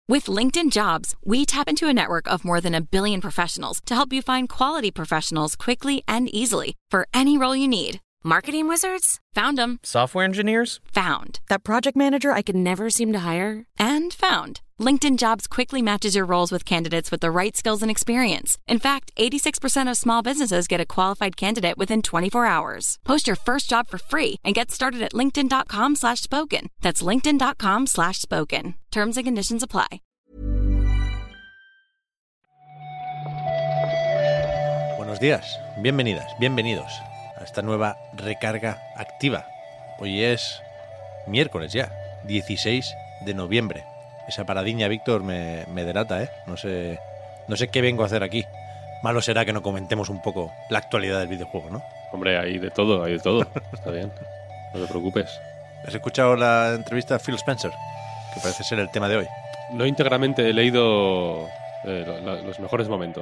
With LinkedIn Jobs, we tap into a network of more than 1 billion professionals to help you find quality professionals quickly and easily for any role you need. Marketing wizards? Found them. Software engineers? Found. That project manager I could never seem to hire? And found. LinkedIn Jobs quickly matches your roles with candidates with the right skills and experience. In fact, 86% of small businesses get a qualified candidate within 24 hours. Post your first job for free and get started at linkedin.com/spoken. That's linkedin.com/spoken. Terms and conditions apply. Buenos días, bienvenidas, bienvenidos a esta nueva recarga activa. Hoy es miércoles ya, 16 de noviembre. Esa paradiña, Víctor, me delata, ¿eh? No sé qué vengo a hacer aquí. Malo será que no comentemos un poco la actualidad del videojuego, ¿no? Hombre, hay de todo. Está bien, no te preocupes. ¿Has escuchado la entrevista a Phil Spencer? Que parece ser el tema de hoy. No íntegramente, he leído los mejores momentos.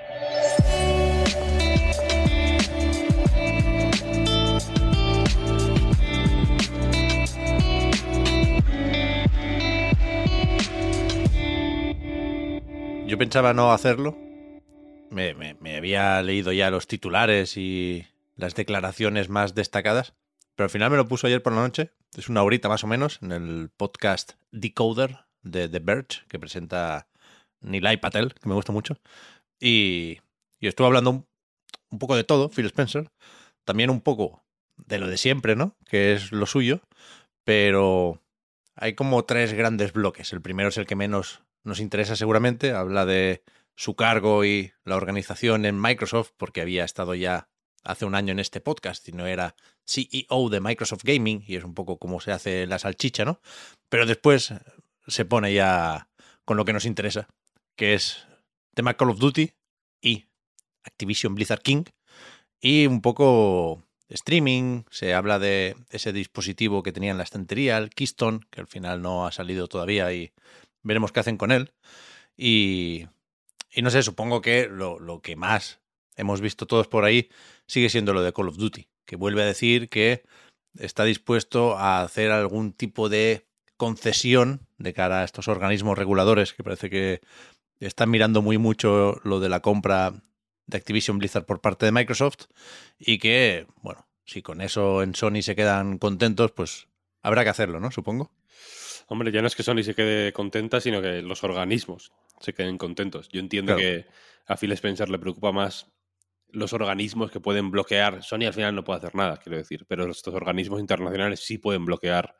Yo pensaba no hacerlo. Me había leído ya los titulares y las declaraciones más destacadas, pero al final me lo puso ayer por la noche. Es una horita más o menos en el podcast Decoder de The Verge, que presenta Nilay Patel, que me gusta mucho. Y estuve hablando un poco de todo, Phil Spencer. También un poco de lo de siempre, ¿no? Que es lo suyo. Pero hay como tres grandes bloques. El primero es el que menos nos interesa seguramente. Habla de su cargo y la organización en Microsoft, porque había estado ya hace un año en este podcast y no era CEO de Microsoft Gaming, y es un poco como se hace la salchicha, ¿no? Pero después se pone ya con lo que nos interesa, que es tema Call of Duty y Activision Blizzard King, y un poco streaming. Se habla de ese dispositivo que tenía en la estantería, el Keystone, que al final no ha salido todavía y veremos qué hacen con él. Y no sé, supongo que lo que más hemos visto todos por ahí sigue siendo lo de Call of Duty, que vuelve a decir que está dispuesto a hacer algún tipo de concesión de cara a estos organismos reguladores, que parece que están mirando muy mucho lo de la compra de Activision Blizzard por parte de Microsoft, y que, bueno, si con eso en Sony se quedan contentos, pues habrá que hacerlo, ¿no? Supongo. Hombre, ya no es que Sony se quede contenta, sino que los organismos se queden contentos. Yo entiendo que a Phil Spencer le preocupa más los organismos que pueden bloquear. Sony al final no puede hacer nada, quiero decir, pero estos organismos internacionales sí pueden bloquear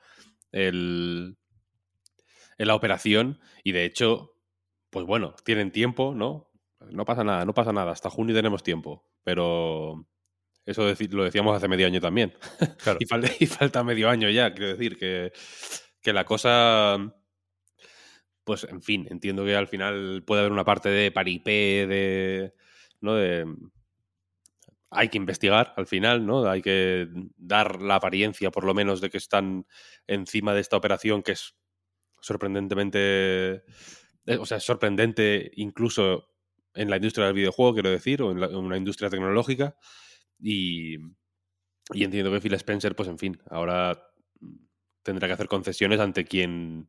la operación, y de hecho, pues bueno, tienen tiempo, ¿no? No pasa nada. Hasta junio tenemos tiempo, pero eso lo decíamos hace medio año también. Claro. y falta medio año ya, quiero decir, que la cosa, pues en fin, entiendo que al final puede haber una parte de paripé, ¿no? Hay que investigar al final, ¿no? Hay que dar la apariencia, por lo menos, de que están encima de esta operación, que es sorprendentemente, o sea, es sorprendente incluso en la industria del videojuego, quiero decir, o en una industria tecnológica, y entiendo que Phil Spencer, pues en fin, ahora tendrá que hacer concesiones ante quien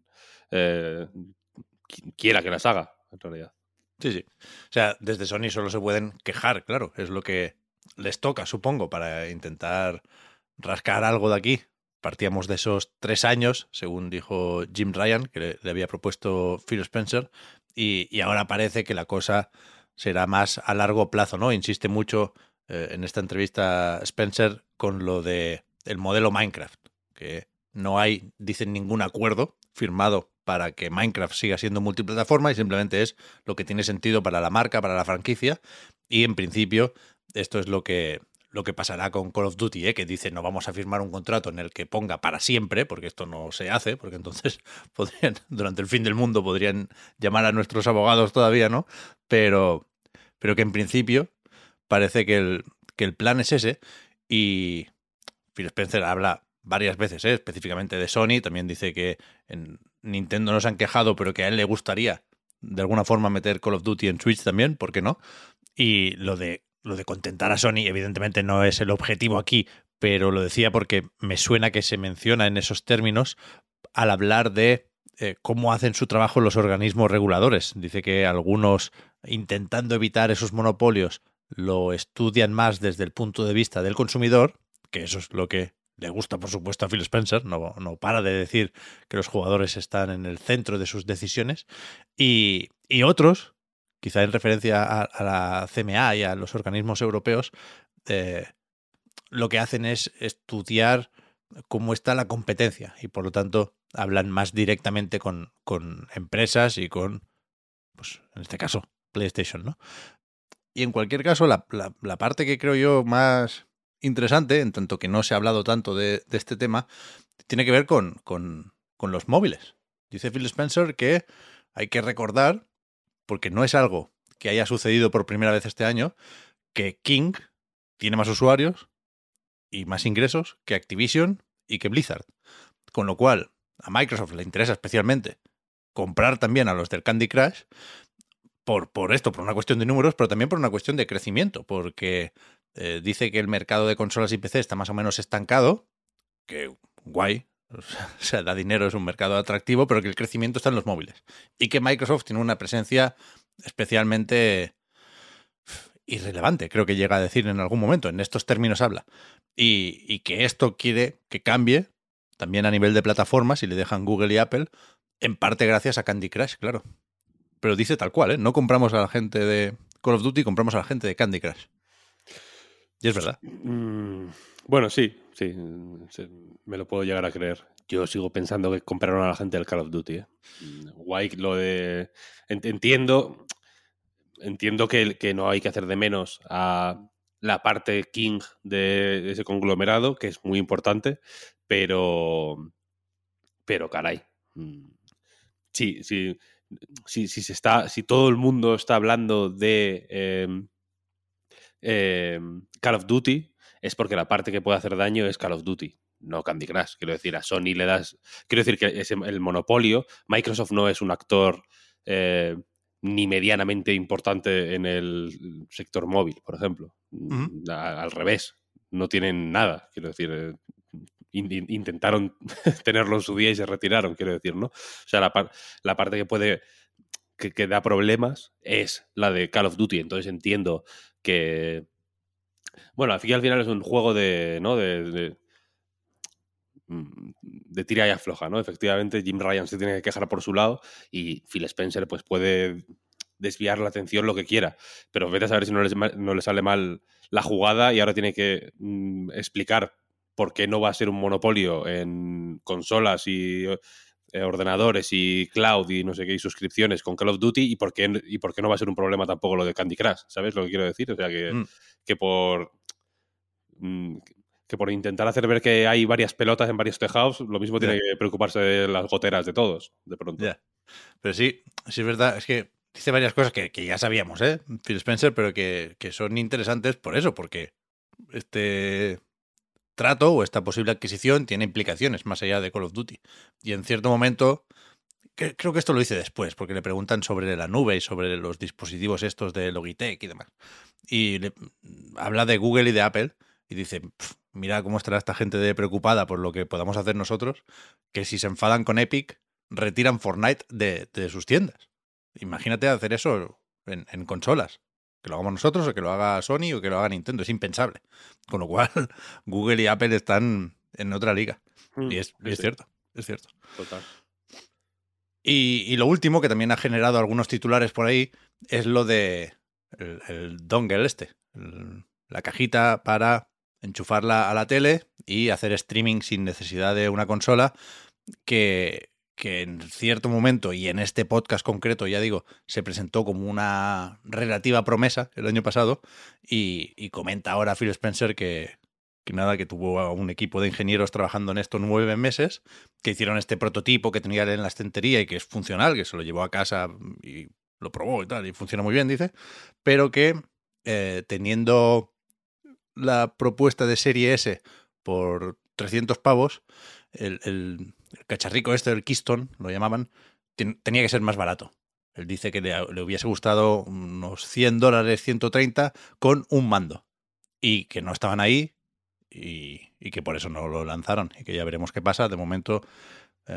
quiera que las haga, en realidad. Sí. O sea, desde Sony solo se pueden quejar, claro. Es lo que les toca, supongo, para intentar rascar algo de aquí. Partíamos de esos 3 años, según dijo Jim Ryan, que le había propuesto Phil Spencer, y ahora parece que la cosa será más a largo plazo, ¿no? Insiste mucho en esta entrevista Spencer con lo de el modelo Minecraft, que no hay, dicen, ningún acuerdo firmado para que Minecraft siga siendo multiplataforma, y simplemente es lo que tiene sentido para la marca, para la franquicia, y en principio esto es lo que pasará con Call of Duty, que dice no vamos a firmar un contrato en el que ponga para siempre, porque esto no se hace, porque entonces durante el fin del mundo podrían llamar a nuestros abogados todavía, ¿no? Pero que en principio parece que el plan es ese, y Phil Spencer habla varias veces, específicamente de Sony. También dice que en Nintendo no se han quejado, pero que a él le gustaría de alguna forma meter Call of Duty en Switch también, ¿por qué no? Y lo de contentar a Sony evidentemente no es el objetivo aquí, pero lo decía porque me suena que se menciona en esos términos al hablar de cómo hacen su trabajo los organismos reguladores. Dice que algunos, intentando evitar esos monopolios, lo estudian más desde el punto de vista del consumidor, que eso es lo que le gusta, por supuesto, a Phil Spencer. No para de decir que los jugadores están en el centro de sus decisiones. Y otros, quizá en referencia a la CMA y a los organismos europeos, lo que hacen es estudiar cómo está la competencia y por lo tanto hablan más directamente con empresas y con, pues en este caso, PlayStation, ¿no? Y en cualquier caso, la parte que creo yo más interesante, en tanto que no se ha hablado tanto de este tema, tiene que ver con los móviles. Dice Phil Spencer que hay que recordar, porque no es algo que haya sucedido por primera vez este año, que King tiene más usuarios y más ingresos que Activision y que Blizzard. Con lo cual, a Microsoft le interesa especialmente comprar también a los del Candy Crush por esto, por una cuestión de números, pero también por una cuestión de crecimiento, porque dice que el mercado de consolas y PC está más o menos estancado, que guay, o sea, da dinero, es un mercado atractivo, pero que el crecimiento está en los móviles. Y que Microsoft tiene una presencia especialmente irrelevante, creo que llega a decir en algún momento, en estos términos habla. Y que esto quiere que cambie también a nivel de plataformas y le dejan Google y Apple, en parte gracias a Candy Crush, claro. Pero dice tal cual, ¿eh? No compramos a la gente de Call of Duty, compramos a la gente de Candy Crush. Y es verdad. Bueno, sí, me lo puedo llegar a creer. Yo sigo pensando que compraron a la gente del Call of Duty. Guay lo de... Entiendo que no hay que hacer de menos a la parte King de ese conglomerado, que es muy importante, pero caray. Sí. Si todo el mundo está hablando de Call of Duty, es porque la parte que puede hacer daño es Call of Duty, no Candy Crush. Quiero decir, a Sony le das... Quiero decir que es el monopolio. Microsoft no es un actor ni medianamente importante en el sector móvil, por ejemplo. Al revés, no tienen nada. Quiero decir, intentaron tenerlo en su día y se retiraron, quiero decir, ¿no? O sea, la parte que puede... Que da problemas es la de Call of Duty. Entonces entiendo que... Bueno, al final es un juego de tira y afloja, ¿no? Efectivamente, Jim Ryan se tiene que quejar por su lado y Phil Spencer pues puede desviar la atención lo que quiera. Pero vete a saber si no le sale mal la jugada y ahora tiene que explicar por qué no va a ser un monopolio en consolas y ordenadores y cloud y no sé qué, y suscripciones con Call of Duty y por qué no va a ser un problema tampoco lo de Candy Crush, ¿sabes lo que quiero decir? O sea, que por intentar hacer ver que hay varias pelotas en varios tejados, lo mismo tiene que preocuparse de las goteras de todos, de pronto. Pero sí es verdad, es que dice varias cosas que ya sabíamos, Phil Spencer, pero que son interesantes por eso, porque este trato o esta posible adquisición tiene implicaciones más allá de Call of Duty. Y en cierto momento, creo que esto lo dice después, porque le preguntan sobre la nube y sobre los dispositivos estos de Logitech y demás. Y habla de Google y de Apple y dice, mira cómo estará esta gente preocupada por lo que podamos hacer nosotros, que si se enfadan con Epic, retiran Fortnite de sus tiendas. Imagínate hacer eso en consolas. Que lo hagamos nosotros o que lo haga Sony o que lo haga Nintendo. Es impensable. Con lo cual, Google y Apple están en otra liga. Y es cierto. Es cierto. Total. Y lo último, que también ha generado algunos titulares por ahí, es lo de el dongle la cajita para enchufarla a la tele y hacer streaming sin necesidad de una consola, que en cierto momento, y en este podcast concreto, ya digo, se presentó como una relativa promesa el año pasado, y comenta ahora Phil Spencer que tuvo a un equipo de ingenieros trabajando en esto 9 meses, que hicieron este prototipo que tenía en la estantería y que es funcional, que se lo llevó a casa y lo probó y tal, y funciona muy bien, dice, pero que teniendo la propuesta de serie S por 300 pavos, el cacharrico este, el Keystone, lo llamaban, tenía que ser más barato. Él dice que le hubiese gustado unos $100, 130, con un mando. Y que no estaban ahí y que por eso no lo lanzaron. Y que ya veremos qué pasa. De momento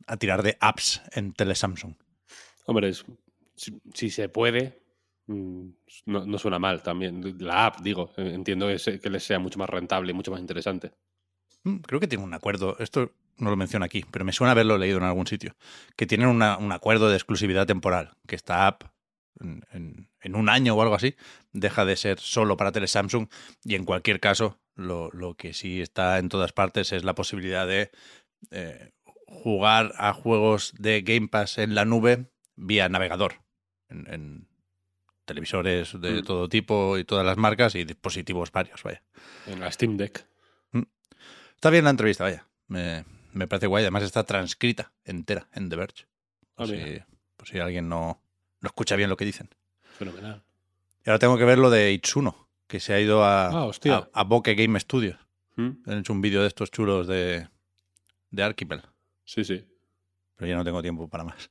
a tirar de apps en tele Samsung. Hombre, si se puede, no suena mal también. La app, digo, entiendo que les sea mucho más rentable y mucho más interesante. Creo que tienen un acuerdo, esto no lo menciono aquí, pero me suena haberlo leído en algún sitio, que tienen un acuerdo de exclusividad temporal, que esta app en un año o algo así deja de ser solo para tele Samsung, y en cualquier caso lo que sí está en todas partes es la posibilidad de jugar a juegos de Game Pass en la nube vía navegador, en televisores de todo tipo y todas las marcas y dispositivos varios, vaya. En la Steam Deck. Está bien la entrevista, vaya. Me parece guay. Además está transcrita entera en The Verge. Por si alguien no escucha bien lo que dicen. Fenomenal. Y ahora tengo que ver lo de Itsuno, que se ha ido a Bokeh Game Studios. Han hecho un vídeo de estos chulos de Archipel. Sí. Pero ya no tengo tiempo para más.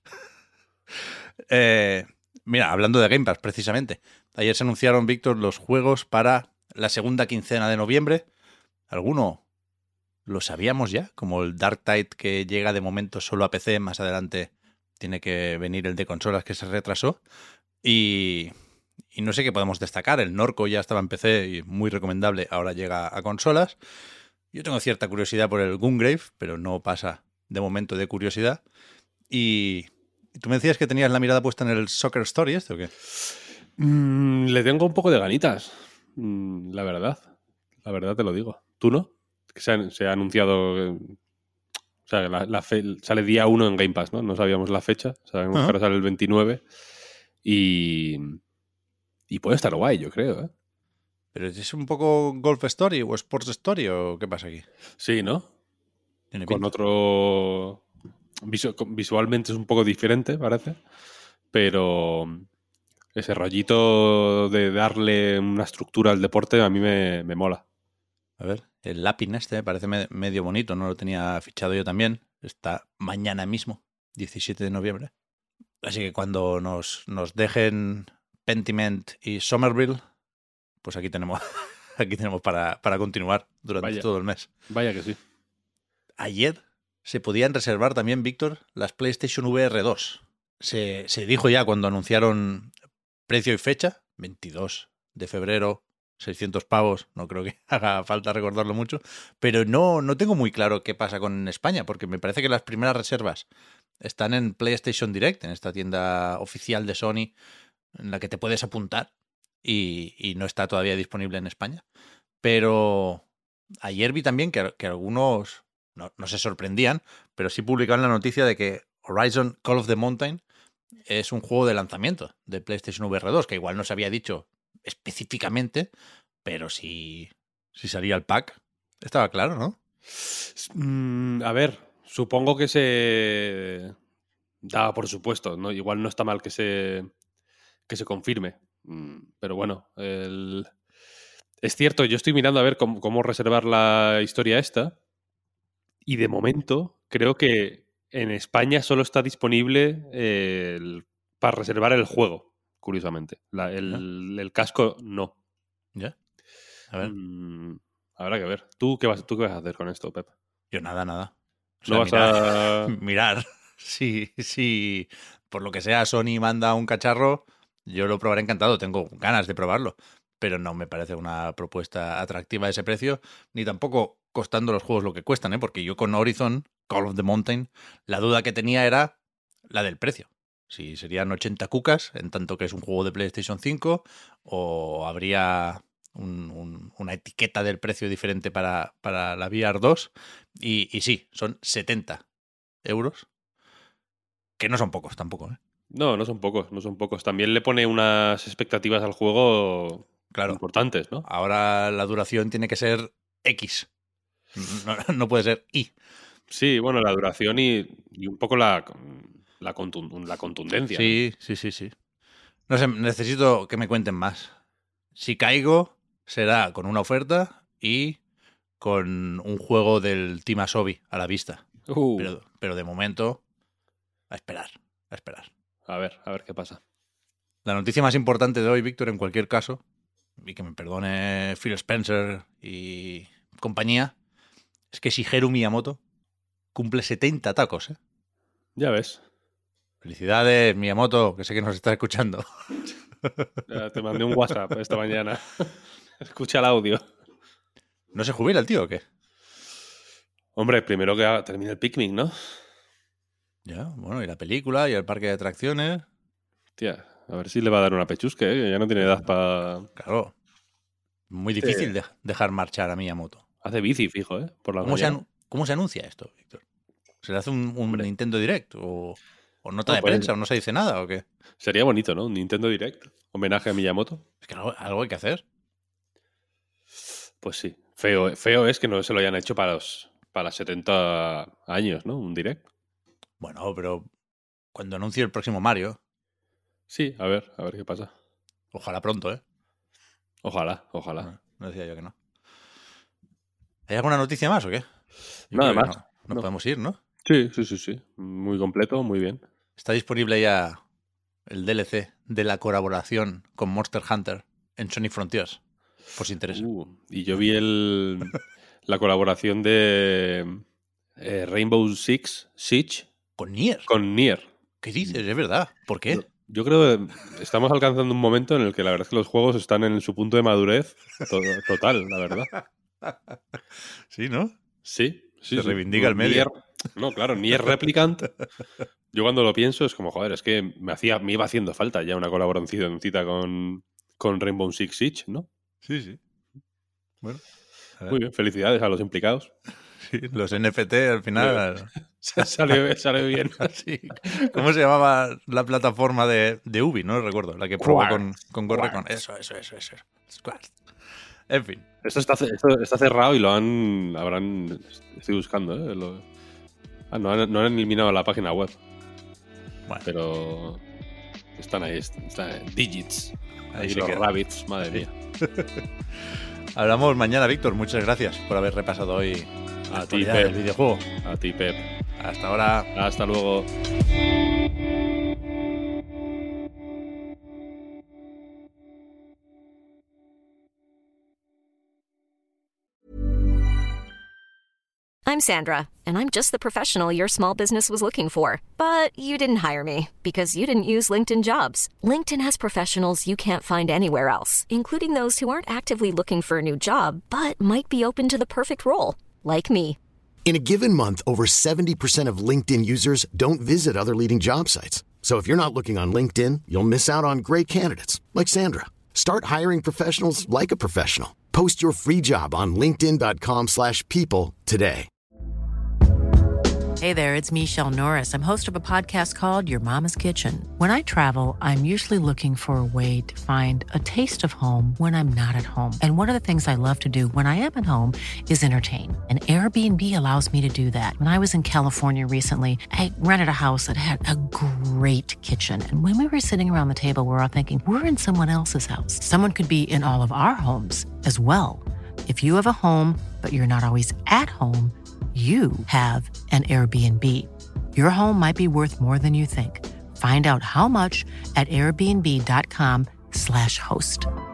Mira, hablando de Game Pass, precisamente. Ayer se anunciaron, Víctor, los juegos para la segunda quincena de noviembre. ¿Alguno lo sabíamos ya? Como el Dark Tide, que llega de momento solo a PC. Más adelante tiene que venir el de consolas, que se retrasó. Y no sé qué podemos destacar. El Norco ya estaba en PC y muy recomendable. Ahora llega a consolas. Yo tengo cierta curiosidad por el Gungrave, pero no pasa de momento de curiosidad. Y tú me decías que tenías la mirada puesta en el Soccer Story, ¿este o qué? Le tengo un poco de ganitas, la verdad. La verdad te lo digo. ¿Tú no? Que se ha anunciado... O sea, sale día 1 en Game Pass, ¿no? No sabíamos la fecha. Sabemos que ahora sale el 29. Y puede estar guay, yo creo, ¿eh? ¿Pero es un poco Golf Story o Sports Story o qué pasa aquí? Sí, ¿no? ¿Tiene Con pinta? otro... Visualmente es un poco diferente, parece. Pero ese rollito de darle una estructura al deporte a mí me mola. A ver, el Lapin este me parece medio bonito, no lo tenía fichado yo también. Está mañana mismo, 17 de noviembre. Así que cuando nos dejen Pentiment y Somerville, pues aquí tenemos para continuar durante todo el mes. Vaya que sí. Ayer se podían reservar también, Víctor, las PlayStation VR 2. Se dijo ya cuando anunciaron precio y fecha, 22 de febrero, 600 pavos, no creo que haga falta recordarlo mucho, pero no tengo muy claro qué pasa con España, porque me parece que las primeras reservas están en PlayStation Direct, en esta tienda oficial de Sony, en la que te puedes apuntar, y no está todavía disponible en España. Pero ayer vi también que algunos no se sorprendían, pero sí publicaban la noticia de que Horizon Call of the Mountain es un juego de lanzamiento de PlayStation VR 2, que igual no se había dicho específicamente, pero si salía el pack, estaba claro, ¿no? A ver, supongo que se da por supuesto, ¿no? Igual no está mal que se confirme. Pero bueno, es cierto, yo estoy mirando a ver cómo reservar la historia esta, y de momento creo que en España solo está disponible para reservar el juego, curiosamente. El casco no. ¿Ya? A ver. Habrá que ver. ¿Tú qué vas a hacer con esto, Pep? Yo nada. O sea, no vas a... Mirar. Si por lo que sea Sony manda un cacharro, yo lo probaré encantado. Tengo ganas de probarlo. Pero no me parece una propuesta atractiva a ese precio, ni tampoco costando los juegos lo que cuestan, ¿eh? Porque yo con Horizon, Call of the Mountain, la duda que tenía era la del precio. Si serían 80 cucas, en tanto que es un juego de PlayStation 5, o habría una etiqueta del precio diferente para la VR 2. Y sí, son 70 euros, que no son pocos tampoco, ¿eh? No son pocos. También le pone unas expectativas al juego, claro, importantes, ¿no? Ahora la duración tiene que ser X. No puede ser Y. Sí, bueno, la duración y un poco la contundencia. Sí, ¿no? Sí. No sé, necesito que me cuenten más. Si caigo, será con una oferta y con un juego del Team Asobi a la vista. Pero de momento, a esperar. A ver qué pasa. La noticia más importante de hoy, Víctor, en cualquier caso, y que me perdone Phil Spencer y compañía, es que Shigeru Miyamoto cumple 70 tacos, ¿eh? Ya ves. Felicidades, Miyamoto, que sé que nos estás escuchando. Ya te mandé un WhatsApp esta mañana. Escucha el audio. ¿No se jubila el tío o qué? Hombre, primero que termine el Pikmin, ¿no? Ya, bueno, y la película y el parque de atracciones. Tía, a ver si le va a dar una pechusque, ¿eh? Que ya no tiene edad para... Claro. Muy difícil dejar marchar a Miyamoto. Hace bici, fijo, ¿eh? Por la mañana. ¿Cómo se anuncia esto, Víctor? ¿Se le hace un Nintendo Direct? ¿O nota No, de pues, prensa? ¿O no se dice nada? ¿O qué? Sería bonito, ¿no? Un Nintendo Direct. Homenaje a Miyamoto. Es que algo hay que hacer. Pues sí. Feo es que no se lo hayan hecho para los 70 años, ¿no? Un Direct. Bueno, pero cuando anuncie el próximo Mario, Sí, a ver qué pasa. ojalá pronto, ¿eh? Ojalá. No decía yo que no. ¿Hay alguna noticia más o qué? Yo Nada creo que más. No No. podemos ir, ¿no? Sí. Muy completo, muy bien. Está disponible ya el DLC de la colaboración con Monster Hunter en Sonic Frontiers, por si interesa. Y yo vi la colaboración de Rainbow Six Siege ¿Con Nier? con Nier. ¿Qué dices? Es verdad. ¿Por qué? Yo creo que estamos alcanzando un momento en el que la verdad es que los juegos están en su punto de madurez total, la verdad. Sí, ¿no? Sí. Se reivindica el medio. Nier Replicant. Yo cuando lo pienso es como, joder, es que me iba haciendo falta ya una colaboracióncita con Rainbow Six Siege, ¿no? Sí. Bueno. Muy bien, felicidades a los implicados. Sí, los NFT al final... Sale bien. Sí. ¿Cómo se llamaba la plataforma de Ubi? No recuerdo. La que probó con Gorrecon. Eso. Squads. En fin. Esto está cerrado y estoy buscando, ¿eh? No han eliminado la página web. Bueno. Pero están ahí, están Digits. Ahí y se los queda. Rabbits, madre mía. Hablamos mañana, Víctor. Muchas gracias por haber repasado hoy la A ti, actualidad Pep. del videojuego. A ti, Pep. Hasta ahora. Hasta luego. I'm Sandra, and I'm just the professional your small business was looking for. But you didn't hire me because you didn't use LinkedIn Jobs. LinkedIn has professionals you can't find anywhere else, including those who aren't actively looking for a new job, but might be open to the perfect role, like me. In a given month, over 70% of LinkedIn users don't visit other leading job sites. So if you're not looking on LinkedIn, you'll miss out on great candidates like Sandra. Start hiring professionals like a professional. Post your free job on linkedin.com/people today. Hey there, it's Michelle Norris. I'm host of a podcast called Your Mama's Kitchen. When I travel, I'm usually looking for a way to find a taste of home when I'm not at home. And one of the things I love to do when I am at home is entertain. And Airbnb allows me to do that. When I was in California recently, I rented a house that had a great kitchen. And when we were sitting around the table, we're all thinking, we're in someone else's house. Someone could be in all of our homes as well. If you have a home, but you're not always at home, you have an Airbnb. Your home might be worth more than you think. Find out how much at airbnb.com/host.